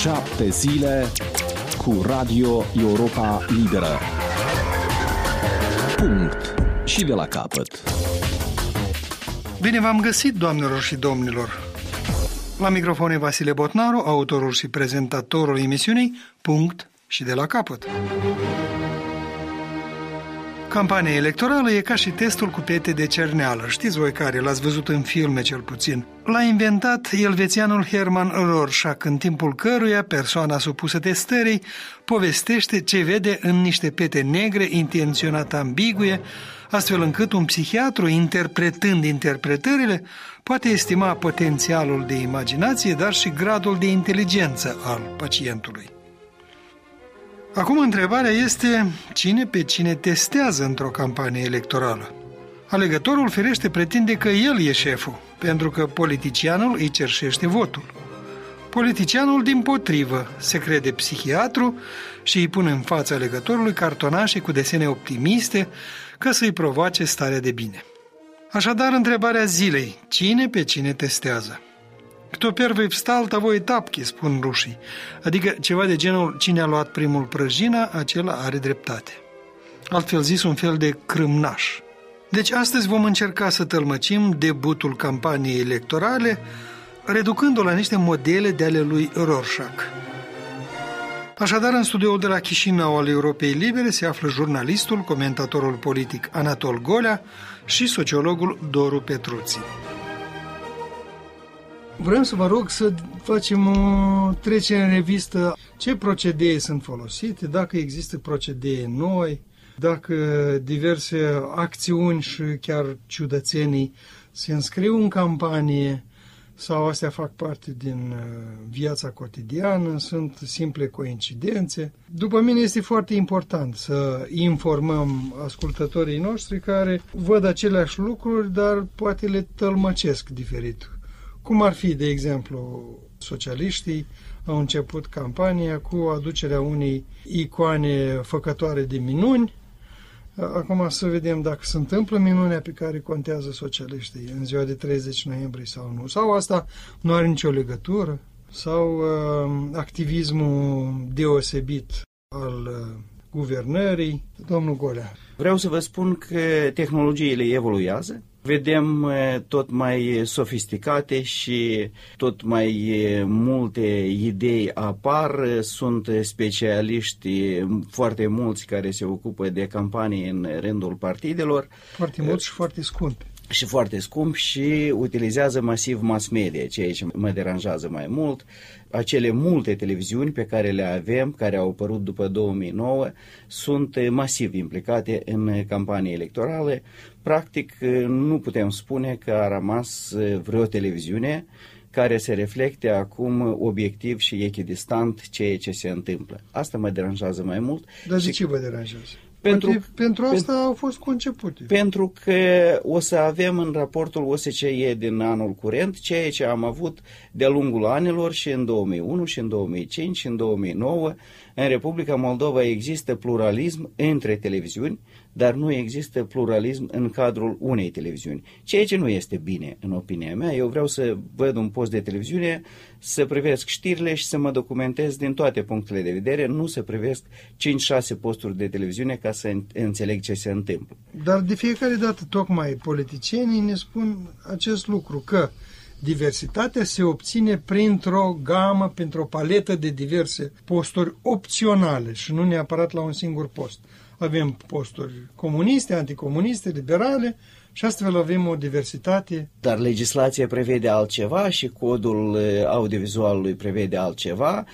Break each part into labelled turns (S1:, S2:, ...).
S1: 7 zile cu Radio Europa Liberă. Punct. Și de la capăt.
S2: Bine v-am găsit, doamnelor și domnilor! La microfon e Vasile Botnaru, autorul și prezentatorul emisiunii Punct și de la capăt. Campania electorală e ca și testul cu pete de cerneală. Știți voi care, l-ați văzut în filme cel puțin. L-a inventat elvețianul Hermann Rorschach, în timpul căruia persoana supusă testării povestește ce vede în niște pete negre intenționat ambigue, astfel încât un psihiatru, interpretând interpretările, poate estima potențialul de imaginație, dar și gradul de inteligență al pacientului. Acum întrebarea este cine pe cine testează într-o campanie electorală. Alegătorul firește pretinde că el e șeful, pentru că politicianul îi cerșește votul. Politicianul dimpotrivă se crede psihiatru și îi pune în fața alegătorului cartonașe cu desene optimiste ca să-i provoace starea de bine. Așadar, întrebarea zilei, cine pe cine testează? Kto первый встал, того и тапки, spun rușii, adică ceva de genul cine a luat primul prăjina, acela are dreptate. Altfel zis, un fel de crâmnaș. Deci astăzi vom încerca să tălmăcim debutul campaniei electorale, reducând-o la niște modele de ale lui Rorschach. Așadar, în studioul de la Chișinău al Europei Libere se află jurnalistul, comentatorul politic Anatol Golea și sociologul Doru Petruții. Vrem să vă rog să facem o trecere în revistă ce procedee sunt folosite, dacă există procedee noi, dacă diverse acțiuni și chiar ciudățenii se înscriu în campanie sau astea fac parte din viața cotidiană, sunt simple coincidențe. După mine este foarte important să informăm ascultătorii noștri care văd aceleași lucruri, dar poate le tălmăcesc diferit. Cum ar fi, de exemplu, socialiștii au început campania cu aducerea unei icoane făcătoare de minuni. Acum să vedem dacă se întâmplă minunea pe care contează socialiștii în ziua de 30 noiembrie sau nu. Sau asta nu are nicio legătură. Sau activismul deosebit al guvernării. Domnul Golea.
S3: Vreau să vă spun că tehnologiile evoluează. Vedem tot mai sofisticate și tot mai multe idei apar. Sunt specialiști foarte mulți care se ocupă de campanii în rândul partidelor.
S2: Foarte mulți și foarte scumpi.
S3: Și foarte scump și utilizează masiv mass media, ceea ce mă deranjează mai mult. Acele multe televiziuni pe care le avem, care au apărut după 2009, sunt masiv implicate în campanie electorală. Practic, nu putem spune că a rămas vreo televiziune care se reflecte acum obiectiv și echidistant ceea ce se întâmplă. Asta mă deranjează mai mult.
S2: Dar de ce vă deranjează? Pentru asta au fost concepute.
S3: Pentru că o să avem în raportul OSCE din anul curent ceea ce am avut de-a lungul anilor și în 2001, și în 2005, și în 2009. În Republica Moldova există pluralism între televiziuni, dar nu există pluralism în cadrul unei televiziuni. Ceea ce nu este bine, în opinia mea. Eu vreau să văd un post de televiziune, să privesc știrile și să mă documentez din toate punctele de vedere, nu să privesc 5-6 posturi de televiziune ca să înțeleg ce se întâmplă.
S2: Dar de fiecare dată, tocmai politicienii ne spun acest lucru, că diversitatea se obține printr-o gamă, printr-o paletă de diverse posturi opționale și nu neapărat la un singur post. Avem posturi comuniste, anticomuniste, liberale și astfel avem o diversitate.
S3: Dar legislația prevede altceva și codul audiovizualului prevede altceva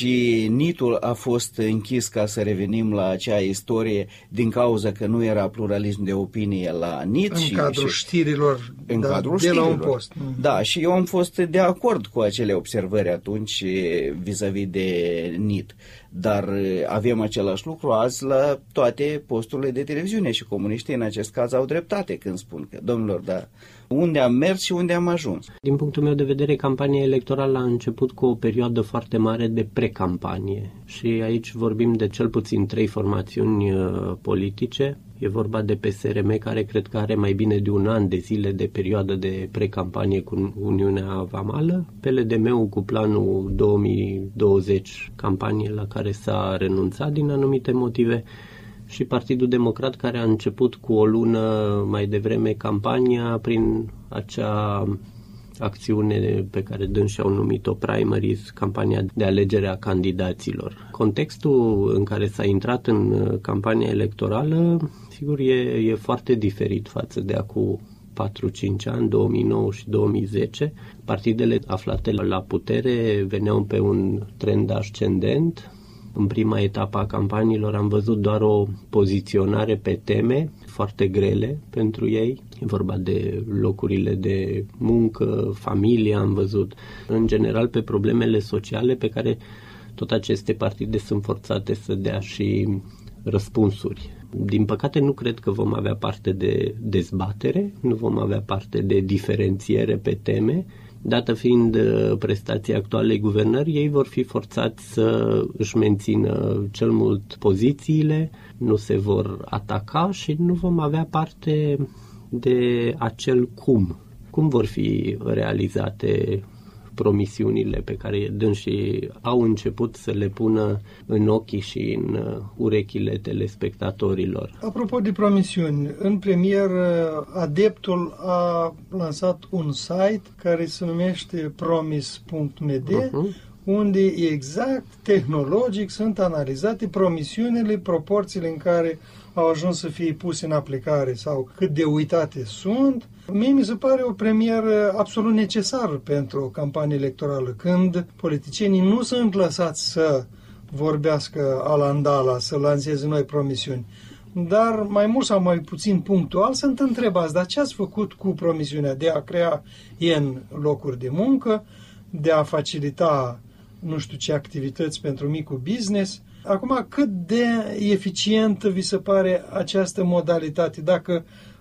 S3: și NIT-ul a fost închis, ca să revenim la acea istorie, din cauza că nu era pluralism de opinie la NIT.
S2: În cadrul știrilor,
S3: în cadrul
S2: de la
S3: știrilor.
S2: un post.
S3: Da, și eu am fost de acord cu acele observări atunci vis-a-vis de NIT. Dar avem același lucru azi la toate posturile de televiziune și comuniștii în acest caz au dreptate când spun că, domnilor, da, unde am mers și unde am ajuns.
S4: Din punctul meu de vedere, campania electorală a început cu o perioadă foarte mare de precampanie și aici vorbim de cel puțin 3 formațiuni politice. E vorba de PSRM, care cred că are mai bine de 1 an de zile de perioadă de precampanie cu Uniunea Vamală, PLDM-ul cu planul 2020, campanie la care s-a renunțat din anumite motive, și Partidul Democrat, care a început cu o lună mai devreme campania prin acea acțiune pe care dânsii au numit-o primaries, campania de alegere a candidaților. Contextul în care s-a intrat în campania electorală, sigur, e foarte diferit față de acum 4-5 ani, 2009 și 2010. Partidele aflate la putere veneau pe un trend ascendent. În prima etapă a campaniilor am văzut doar o poziționare pe teme foarte grele pentru ei. E vorba de locurile de muncă, familie, am văzut. În general pe problemele sociale pe care tot aceste partide sunt forțate să dea și răspunsuri. Din păcate nu cred că vom avea parte de dezbatere, nu vom avea parte de diferențiere pe teme. Dată fiind prestația actualei guvernări, ei vor fi forțați să își mențină cel mult pozițiile, nu se vor ataca și nu vom avea parte de acel cum. Cum vor fi realizate promisiunile pe care dânsii au început să le pună în ochii și în urechile telespectatorilor.
S2: Apropo de promisiuni, în premier Adeptul a lansat un site care se numește promis.md, unde exact tehnologic sunt analizate promisiunile, proporțiile în care au ajuns să fie puse în aplicare sau cât de uitate sunt. Mie mi se pare o premieră absolut necesară pentru o campanie electorală, când politicienii nu sunt lăsați să vorbească alandala, să lanseze noi promisiuni, dar mai mult sau mai puțin punctual sunt întrebați, dar ce ați făcut cu promisiunea de a crea N locuri de muncă, de a facilita nu știu ce activități pentru micul business. Acum, cât de eficientă vi se pare această modalitate, dacă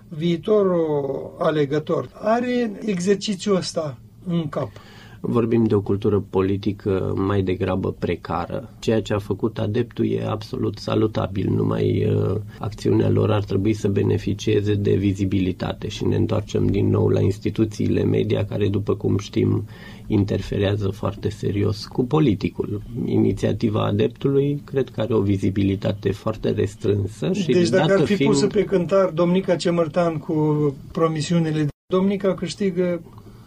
S2: viitorul alegător are exercițiul ăsta în cap?
S4: Vorbim de o cultură politică mai degrabă precară. Ceea ce a făcut Adeptul e absolut salutabil, numai acțiunea lor ar trebui să beneficieze de vizibilitate și ne întoarcem din nou la instituțiile media care, după cum știm, interferează foarte serios cu politicul. Inițiativa Adeptului cred că are o vizibilitate foarte restrânsă. Și
S2: deci dacă ar fi pusă pe cântar Domnica Cemărtan cu promisiunile, Domnica câștigă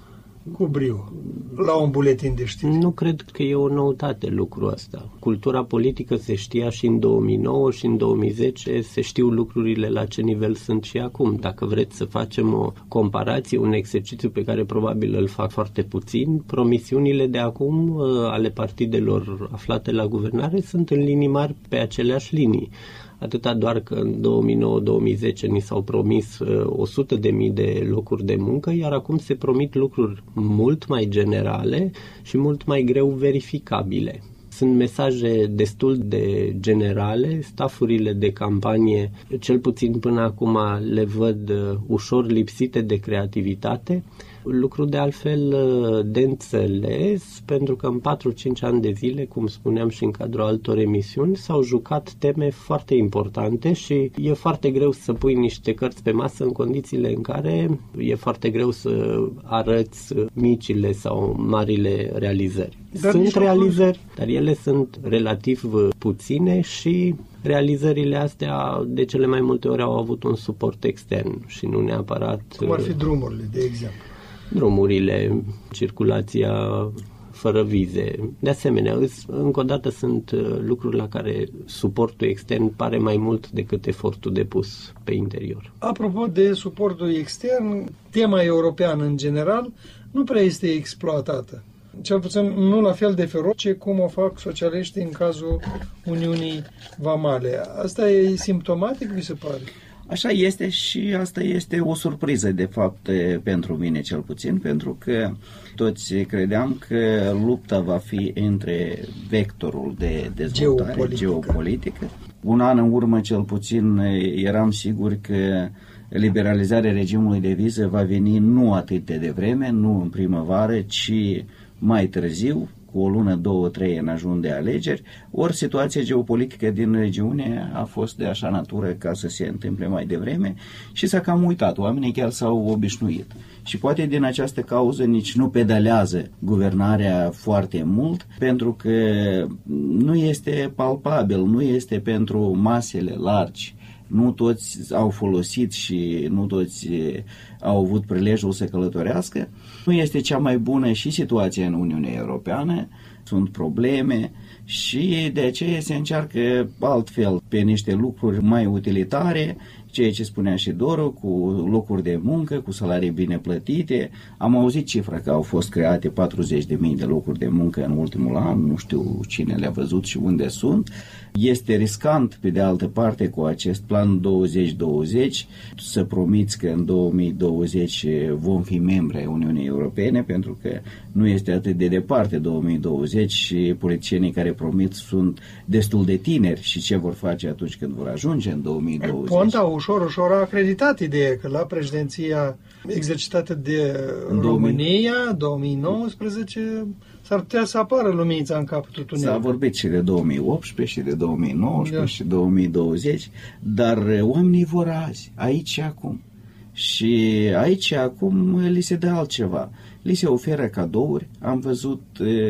S2: cu brio la un buletin de știri.
S4: Nu cred că e o noutate lucrul ăsta. Cultura politică se știa și în 2009 și în 2010, se știu lucrurile la ce nivel sunt și acum. Dacă vreți să facem o comparație, un exercițiu pe care probabil îl fac foarte puțin, promisiunile de acum ale partidelor aflate la guvernare sunt în linii mari pe aceleași linii. Atâta doar că în 2009-2010 ni s-au promis 100.000 de locuri de muncă, iar acum se promit lucruri mult mai generale și mult mai greu verificabile. Sunt mesaje destul de generale, stafurile de campanie, cel puțin până acum, le văd ușor lipsite de creativitate, lucru de altfel de înțeles, pentru că în 4-5 ani de zile, cum spuneam și în cadrul altor emisiuni, s-au jucat teme foarte importante și e foarte greu să pui niște cărți pe masă în condițiile în care e foarte greu să arăți micile sau marile realizări. Sunt realizări, dar ele sunt relativ puține și realizările astea de cele mai multe ori au avut un suport extern și nu neapărat...
S2: Cum ar fi drumurile, de exemplu?
S4: Drumurile, circulația fără vize. De asemenea, încă o dată sunt lucruri la care suportul extern pare mai mult decât efortul depus pe interior.
S2: Apropo de suportul extern, tema europeană în general nu prea este exploatată. Cel puțin nu la fel de feroce cum o fac socialiștii în cazul Uniunii Vamale. Asta e simptomatic, vi se pare?
S3: Așa este și asta este o surpriză, de fapt, pentru mine cel puțin, pentru că toți credeam că lupta va fi între vectorul de dezvoltare geopolitică. Un an în urmă, cel puțin, eram sigur că liberalizarea regimului de viză va veni nu atât de devreme, nu în primăvară, ci mai târziu, cu o lună, 2-3 în ajun de alegeri, ori situația geopolitică din regiune a fost de așa natură ca să se întâmple mai devreme și s-a cam uitat. Oamenii chiar s-au obișnuit. Și poate din această cauză nici nu pedalează guvernarea foarte mult, pentru că nu este palpabil, nu este pentru masele largi. Nu toți au folosit și nu toți au avut prilejul să călătorească. Nu este cea mai bună și situația în Uniunea Europeană, sunt probleme și de aceea se încearcă altfel pe niște lucruri mai utilitare, ceea ce spunea și Doru, cu locuri de muncă, cu salarii bine plătite. Am auzit cifra că au fost create 40.000 de locuri de muncă în ultimul an, nu știu cine le-a văzut și unde sunt. Este riscant, pe de altă parte, cu acest plan 2020 să promiți că în 2020 vom fi membri ai Uniunii Europene, pentru că nu este atât de departe 2020 și politicienii care promit sunt destul de tineri și ce vor face atunci când vor ajunge în 2020.
S2: Ponta ușor a acreditat ideea că la președinția exercitată de România, 2019, s-ar putea să apară luminița în capătul tunelului.
S3: S-a vorbit și de 2018 și de 2019 și 2020, dar oamenii vor azi, aici și acum. Și aici și acum li se dă altceva. Li se oferă cadouri. Am văzut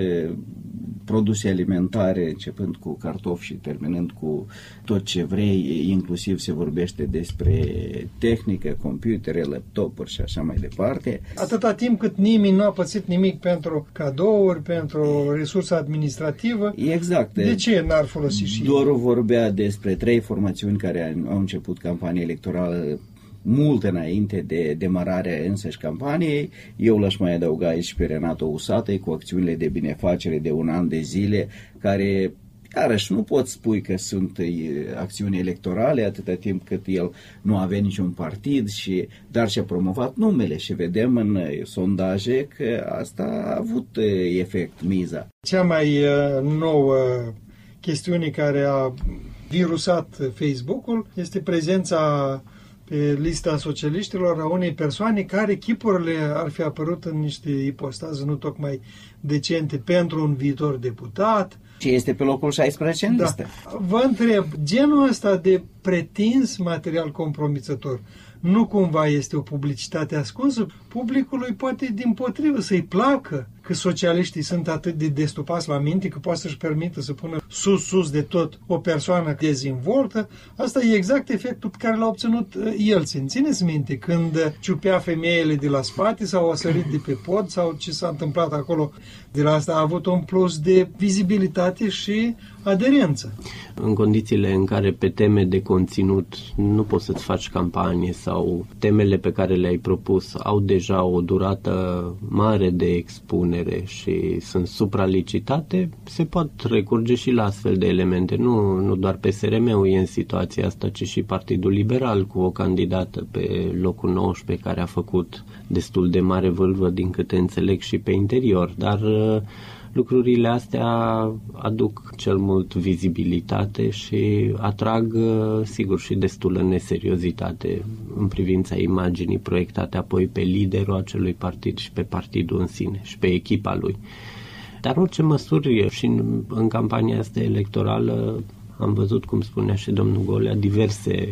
S3: produse alimentare, începând cu cartofi și terminând cu tot ce vrei, inclusiv se vorbește despre tehnică, computere, laptopuri și așa mai departe.
S2: Atâta timp cât nimeni nu a pățit nimic pentru cadouri, pentru resursa administrativă,
S3: exact.
S2: De ce n-ar folosi și
S3: Doru vorbea despre 3 formațiuni care au început campania electorală mult înainte de demararea însăși campaniei. Eu l-aș mai adăuga aici pe Renato Usatăi cu acțiunile de binefacere de 1 an de zile, care, iarăși, nu pot spui că sunt acțiuni electorale atâta timp cât el nu avea niciun partid, dar și-a promovat numele și vedem în sondaje că asta a avut efect, miza.
S2: Cea mai nouă chestiune care a virusat Facebook-ul este prezența pe lista socialiștilor a unei persoane care chipurile ar fi apărut în niște ipostaze nu tocmai decente pentru un viitor deputat.
S3: Și este pe locul 16 în listă.
S2: Vă întreb, genul ăsta de pretins material compromițător nu cumva este o publicitate ascunsă? Publicului poate dimpotrivă să-i placă că socialiștii sunt atât de destupați la minte că poate să-și permită să pună sus de tot o persoană dezvoltă. Asta e exact efectul pe care l-a obținut Yeltsin. Țineți minte când ciupea femeile de la spate sau a sărit de pe pod sau ce s-a întâmplat acolo. De la asta a avut un plus de vizibilitate și aderență.
S4: În condițiile în care pe teme de conținut nu poți să-ți faci campanie sau temele pe care le-ai propus au deja o durată mare de expunere și sunt supralicitate, se pot recurge și la astfel de elemente. Nu doar PSRM-ul e în situația asta, ci și Partidul Liberal cu o candidată pe locul 19 care a făcut destul de mare vâlvă din câte înțeleg și pe interior, dar lucrurile astea aduc cel mult vizibilitate și atrag, sigur, și destulă neseriozitate în privința imaginii proiectate apoi pe liderul acelui partid și pe partidul în sine și pe echipa lui. Dar orice măsuri și în campania asta electorală am văzut, cum spunea și domnul Golea, diverse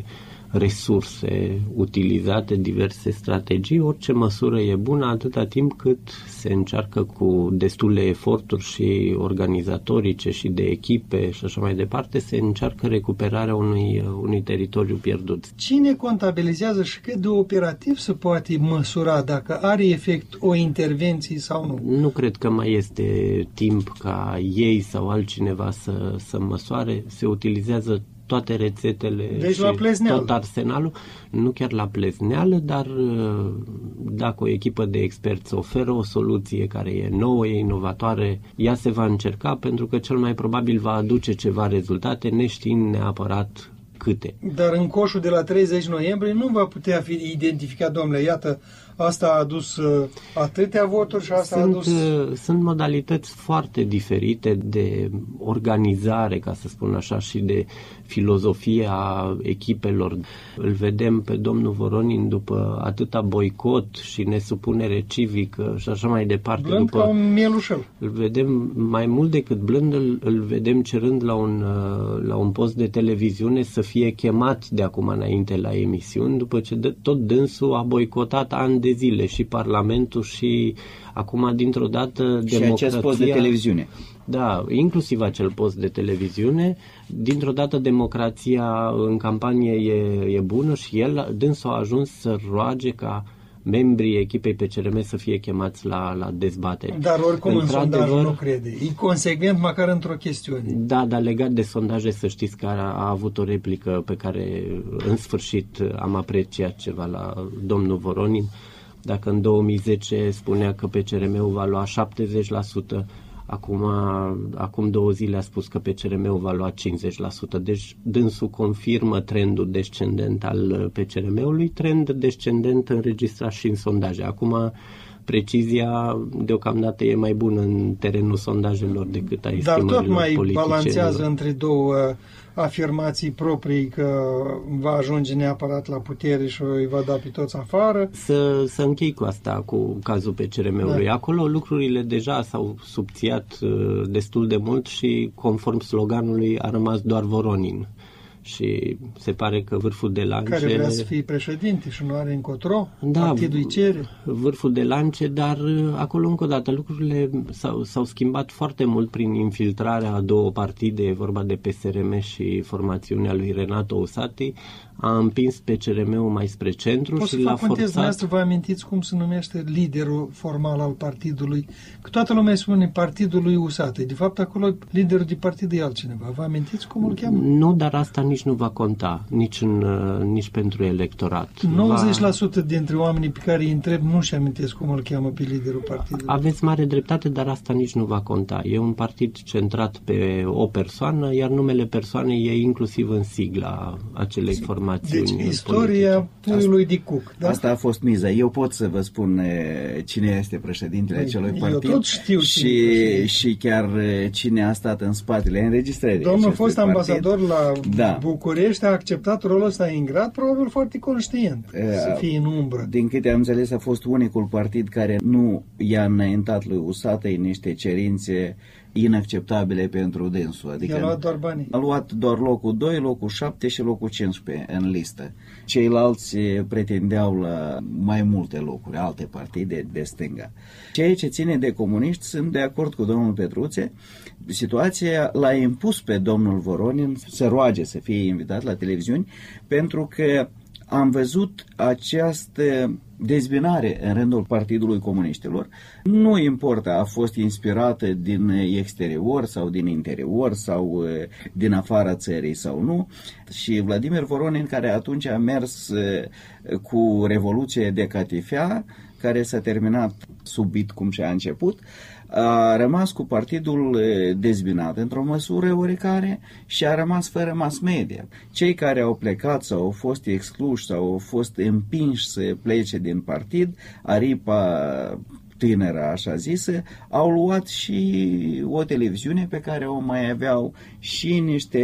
S4: resurse utilizate, diverse strategii. Orice măsură e bună atâta timp cât se încearcă cu destule eforturi și organizatorice și de echipe și așa mai departe, se încearcă recuperarea unui teritoriu pierdut.
S2: Cine contabilizează și cât de operativ se poate măsura dacă are efect o intervenție sau nu?
S4: Nu cred că mai este timp ca ei sau altcineva să măsoare. Se utilizează toate rețetele și tot arsenalul, nu chiar la plezneală, dar dacă o echipă de experți oferă o soluție care e nouă, e inovatoare, ea se va încerca pentru că cel mai probabil va aduce ceva rezultate, neștiind neapărat câte.
S2: Dar în coșul de la 30 noiembrie nu va putea fi identificat, domnule, iată, asta a adus atâtea voturi și asta a adus...
S4: Sunt modalități foarte diferite de organizare, ca să spun așa, și de filozofie a echipelor. Îl vedem pe domnul Voronin după atâta boicot și nesupunere civică și așa mai departe.
S2: Blând ca un mielușel.
S4: Îl vedem mai mult decât blând, îl vedem cerând la un post de televiziune să fie chemat de acum înainte la emisiuni, după ce tot dânsul a boicotat ani de zile și Parlamentul și acum dintr-o dată democrația...
S3: Și acest post de televiziune.
S4: Da, inclusiv acel post de televiziune. Dintr-o dată democrația în campanie e bună și dânsul a ajuns să roage ca membrii echipei PCRM să fie chemați la dezbateri.
S2: Dar oricum în sondaj nu crede. E consecvent măcar într-o chestiune.
S4: Da, dar legat de sondaje, să știți că a avut o replică pe care în sfârșit am apreciat ceva la domnul Voronin. Dacă în 2010 spunea că PCRM-ul va lua 70%, acum 2 zile a spus că PCRM-ul va lua 50%. Deci dânsul confirmă trendul descendent al PCRM-ului, trend descendent înregistrat și în sondaje. Acum precizia deocamdată e mai bună în terenul sondajelor decât a estimărilor politice.
S2: Dar tot mai balanțează între două afirmații proprii că va ajunge neapărat la putere și îi va da pe toți afară.
S4: Să închei cu asta, cu cazul PCRM-ului. Da. Acolo lucrurile deja s-au subțiat destul de mult și conform sloganului a rămas doar Voronin. Și se pare că vârful de lance...
S2: Care vrea să fie președinte și nu are încotro, da, partidul îi cere.
S4: Vârful de lance, dar acolo încă o dată lucrurile s-au schimbat foarte mult prin infiltrarea a 2 partide, e vorba de PSRM și formațiunea lui Renato Usati, a împins PCRM-ul mai spre centru și l-a forțat...
S2: Dumneavoastră vă amintiți cum se numește liderul formal al partidului? Că toată lumea spune partidul lui Usati. De fapt, acolo liderul de partid e altcineva. Vă amintiți cum îl cheamă?
S4: Nu, dar asta nici nu va conta, nici pentru electorat.
S2: 90% dintre oamenii pe care îi întreb nu-și amintesc cum îl cheamă pe liderul partidului.
S4: Aveți mare dreptate, dar asta nici nu va conta. E un partid centrat pe o persoană, iar numele persoanei e inclusiv în sigla acelei formațiuni.
S2: Deci, istoria puiului de Cuc. Da?
S3: Asta a fost miza. Eu pot să vă spun cine este președintele acelui partid.
S2: Eu tot știu
S3: și chiar cine a stat în spatele înregistrării.
S2: Domnul fost ambasador la București a acceptat rolul ăsta ingrat, probabil foarte conștient, să fie în umbră.
S3: Din câte am înțeles, a fost unicul partid care nu i-a înaintat lui Usatăi niște cerințe inacceptabile pentru dânsul. Adică
S2: i-a luat doar banii.
S3: A luat doar locul 2, locul 7 și locul 15 în listă. Ceilalți pretendeau la mai multe locuri, alte partide de stânga. Ceea ce ține de comuniști, sunt de acord cu domnul Petruțe. Situația l-a impus pe domnul Voronin să roage să fie invitat la televiziuni, pentru că am văzut această dezbinare în rândul Partidului Comuniștilor. Nu importă, a fost inspirată din exterior sau din interior sau din afara țării sau nu. Și Vladimir Voronin, care atunci a mers cu Revoluție de Catifea, care s-a terminat subit cum și a început, a rămas cu partidul dezbinat într-o măsură oricare și a rămas fără mass media. Cei care au plecat sau au fost excluși sau au fost împinși să plece din partid, aripa tânără, așa zisă, au luat și o televiziune pe care o mai aveau și niște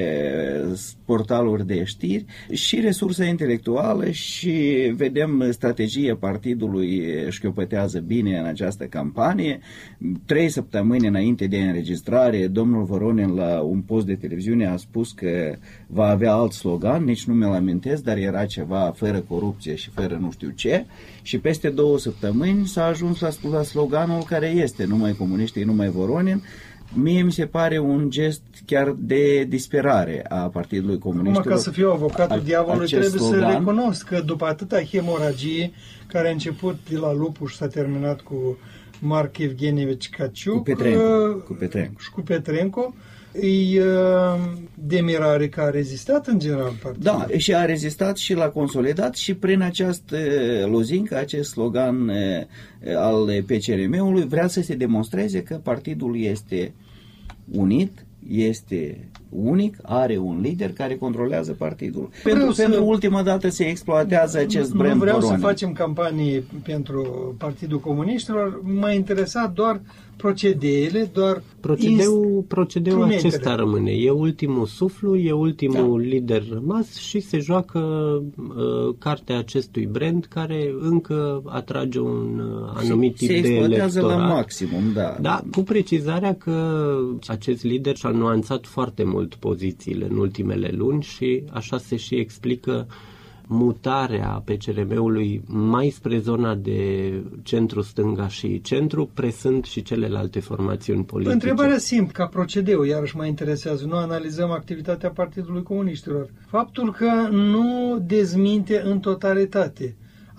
S3: portaluri de știri și resursa intelectuală și vedem strategia partidului șchiopătează bine în această campanie. 3 săptămâni înainte de înregistrare, domnul Voronin la un post de televiziune a spus că va avea alt slogan, nici nu mi-l amintesc, dar era ceva fără corupție și fără nu știu ce, și peste 2 săptămâni s-a ajuns la sloganul care este numai comuniștii, numai Voronin. Mie mi se pare un gest chiar de disperare a Partidului Comuniștilor.
S2: Acum, ca să fiu avocatul diavolului, trebuie să recunosc că după atâta hemoragie care a început de la Lupu și s-a terminat cu Marc Evgenievici Caciuc și cu Petrenco, e de mirare că a rezistat în general partidul.
S3: Da, și a rezistat și l-a consolidat și prin această lozincă, acest slogan al PCRM-ului vrea să se demonstreze că partidul este unit, este unic, are un lider care controlează partidul. Pentru ultima dată se exploatează acest brand.
S2: Nu vreau
S3: Voronin.
S2: să facem campanie pentru Partidul Comuniștilor, m-a interesat doar procedeele, doar
S4: Procedeul acesta rămâne. E ultimul suflu, e ultimul lider rămas și se joacă cartea acestui brand care încă atrage un anumit tip de electorat.
S3: Se exploatează la maximum, da.
S4: Da, cu precizarea că acest lider și-a nuanțat foarte mult pozițiile în ultimele luni și așa se și explică mutarea PCRM-ului mai spre zona de centru-stânga și centru, presând și celelalte formațiuni politice.
S2: Întrebarea simplă, ca procedeu, iarăși mă interesează, nu analizăm activitatea Partidului Comuniștilor. Faptul că nu dezminte în totalitate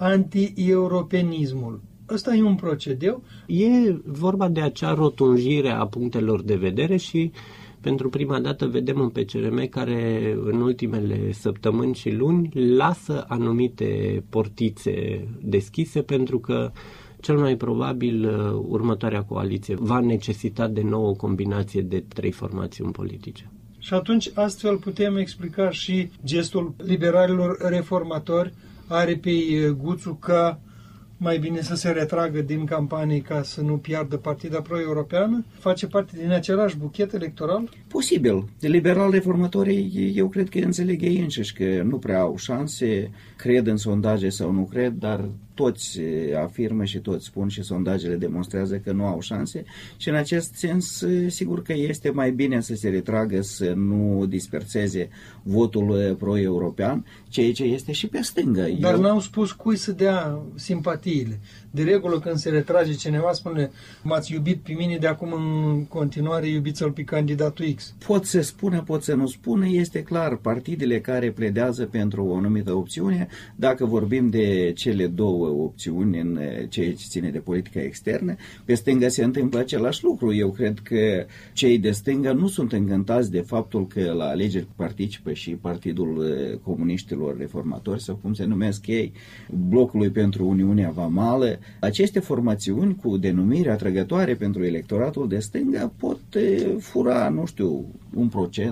S2: anti-europenismul. Ăsta e un procedeu?
S4: E vorba de acea rotunjire a punctelor de vedere și pentru prima dată vedem un PCRM care în ultimele săptămâni și luni lasă anumite portițe deschise pentru că cel mai probabil următoarea coaliție va necesita de nou o combinație de 3 formațiuni politice.
S2: Și atunci astfel putem explica și gestul liberalilor reformatori Aripei Guțu că mai bine să se retragă din campanii ca să nu piardă partida pro-europeană? Face parte din același buchet electoral?
S3: Posibil. Liberal-reformatorii, eu cred că înțeleg ei înșiși că nu prea au șanse, cred în sondaje sau nu cred, dar toți afirmă și toți spun și sondajele demonstrează că nu au șanse și în acest sens sigur că este mai bine să se retragă, să nu disperseze votul pro-european, ceea ce este și pe stângă.
S2: Dar n-au spus cui să dea simpatiile. De regulă când se retrage cineva spune m-ați iubit pe mine, de acum în continuare iubiți-l pe candidatul X.
S3: Pot să spună, pot să nu spună, este clar, partidele care pledează pentru o anumită opțiune, dacă vorbim de cele două opțiuni în ceea ce ține de politica externă, pe stânga se întâmplă același lucru. Eu cred că cei de stânga nu sunt încântați de faptul că la alegeri participă și Partidul Comuniștilor Reformatori, sau cum se numesc ei, Blocului pentru Uniunea Vamală. Aceste formațiuni cu denumire atrăgătoare pentru electoratul de stânga pot fura, nu știu, 1%,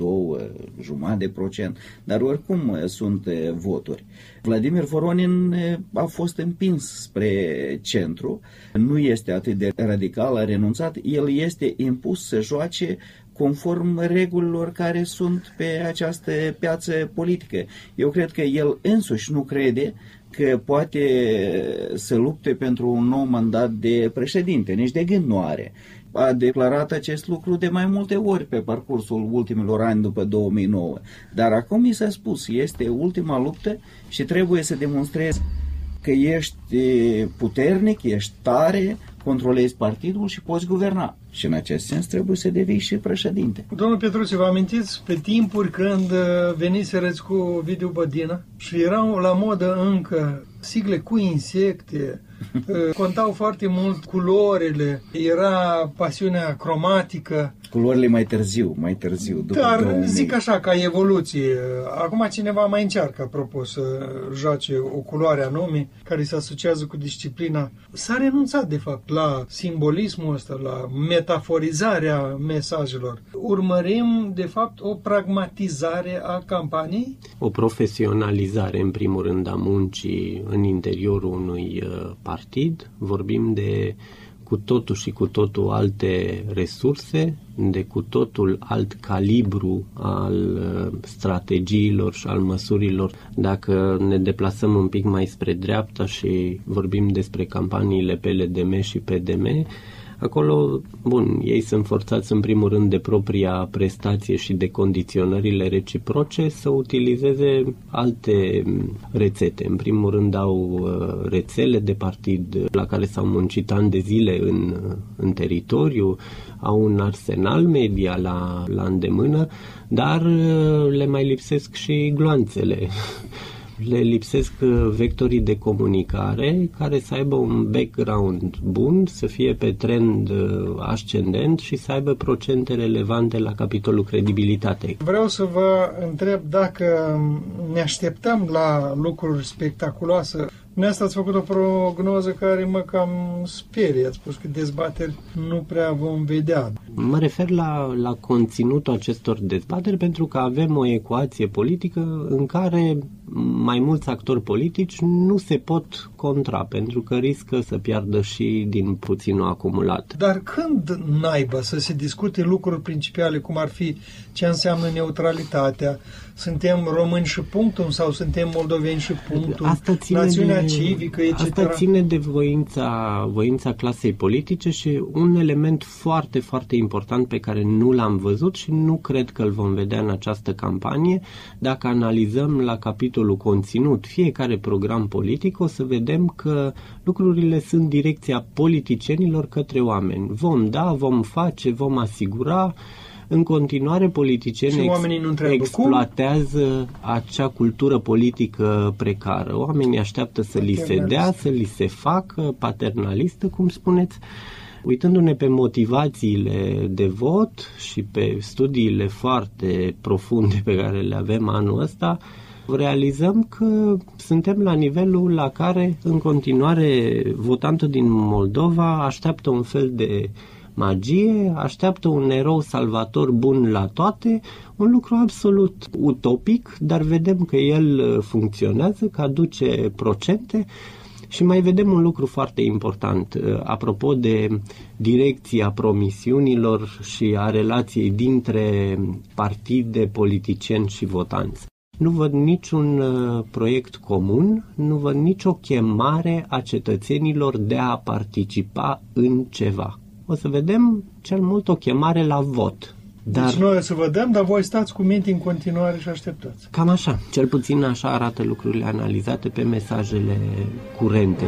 S3: 2,5%, dar oricum sunt voturi. Vladimir Voronin a fost împins spre centru, nu este atât de radical, a renunțat, el este impus să joace conform regulilor care sunt pe această piață politică. Eu cred că el însuși nu crede că poate să lupte pentru un nou mandat de președinte, nici de gând nu are. A declarat acest lucru de mai multe ori pe parcursul ultimilor ani după 2009. Dar acum mi s-a spus, este ultima luptă și trebuie să demonstrezi că ești puternic, ești tare, controlezi partidul și poți guverna. Și în acest sens trebuie să devii și președinte.
S2: Domnul Petruțiu, vă amintiți pe timpuri când veniserăți cu Ovidiu Bădina și erau la modă încă sigle cu insecte, contau foarte mult culorile, era pasiunea cromatică.
S3: Culorile mai târziu, după
S2: Dar
S3: 2000.
S2: zic așa, ca evoluție. Acum cineva mai încearcă, apropo, să joace o culoare anume care se asociază cu disciplina. S-a renunțat, de fapt, la simbolismul ăsta, la metaforizarea mesajelor. Urmărim, de fapt, o pragmatizare a campaniei?
S4: O profesionalizare, în primul rând, a muncii în interiorul unui partid. Vorbim de cu totul și cu totul alte resurse, de cu totul alt calibru al strategiilor și al măsurilor. Dacă ne deplasăm un pic mai spre dreapta și vorbim despre campaniile PLDM și PDM, acolo, bun, ei sunt forțați în primul rând de propria prestație și de condiționările reciproce să utilizeze alte rețete. În primul rând au rețele de partid la care s-au muncit ani de zile în teritoriu, au un arsenal media la îndemână, dar le mai lipsesc și gloanțele. Le lipsesc vectorii de comunicare care să aibă un background bun, să fie pe trend ascendent și să aibă procente relevante la capitolul credibilitate.
S2: Vreau să vă întreb dacă ne așteptăm la lucruri spectaculoase Dumneavoastră ați făcut o prognoză care mă cam sperie. Ați spus că dezbateri nu prea vom vedea.
S4: Mă refer la conținutul acestor dezbateri pentru că avem o ecuație politică în care mai mulți actori politici nu se pot contra, pentru că riscă să piardă și din puținul acumulat.
S2: Dar când naiba să se discute lucruri principiale, cum ar fi ce înseamnă neutralitatea, suntem români și punctul sau suntem moldoveni și punctul, națiunea civică, etc.
S4: Asta ține de voința clasei politice și un element foarte, foarte important pe care nu l-am văzut și nu cred că îl vom vedea în această campanie. Dacă analizăm la capitolul conținut fiecare program politic, o să vedem că lucrurile sunt direcția politicienilor către oameni. Vom face, vom asigura. În continuare, politicienii exploatează acea cultură politică precară. Oamenii așteaptă să li se dea, să li se facă, paternalistă, cum spuneți. Uitându-ne pe motivațiile de vot și pe studiile foarte profunde pe care le avem anul ăsta, realizăm că suntem la nivelul la care, în continuare, votantul din Moldova așteaptă un fel de magie, așteaptă un erou salvator bun la toate, un lucru absolut utopic, dar vedem că el funcționează, că aduce procente. Și mai vedem un lucru foarte important, apropo de direcția promisiunilor și a relației dintre partide, politicieni și votanți. Nu văd niciun proiect comun, nu văd nicio chemare a cetățenilor de a participa în ceva. O să vedem cel mult o chemare la vot.
S2: Deci noi o să vă dăm, dar voi stați cu minte în continuare și așteptați.
S4: Cam așa. Cel puțin așa arată lucrurile analizate pe mesajele curente.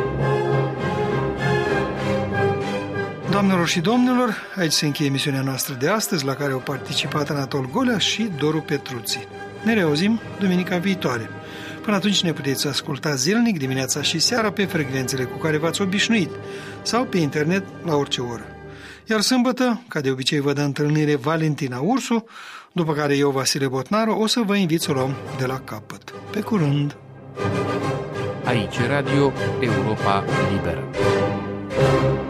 S2: Doamnelor și domnilor, aici se încheie emisiunea noastră de astăzi, la care au participat Anatol Golea și Doru Petruții. Ne reauzim duminica viitoare. Până atunci ne puteți asculta zilnic, dimineața și seara, pe frecvențele cu care v-ați obișnuit sau pe internet la orice oră. Iar sâmbătă, ca de obicei, vă dă întâlnire Valentina Ursu, după care eu, Vasile Botnaru, o să vă invit să o luăm de la capăt. Pe curând!
S5: Aici Radio Europa Liberă.